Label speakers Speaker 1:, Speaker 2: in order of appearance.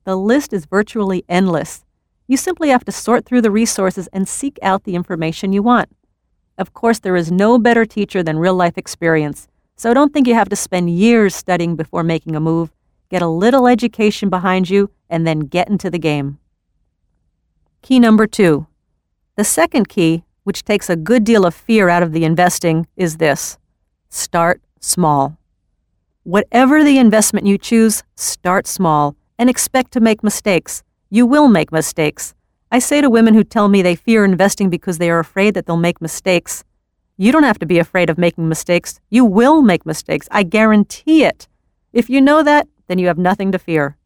Speaker 1: The list is virtually endless. You simply have to sort through the resources and seek out the information you want. Of course, there is no better teacher than real-life experience, so don't think you have to spend years studying before making a move. Get a little education behind you, and then get into the game. Key number 2. The second key, which takes a good deal of fear out of the investing, is this: start small. Whatever the investment you choose, start small and expect to make mistakes. You will make mistakes. I say to women who tell me they fear investing because they are afraid that they'll make mistakes, you don't have to be afraid of making mistakes. You will make mistakes. I guarantee it. If you know that, then you have nothing to fear.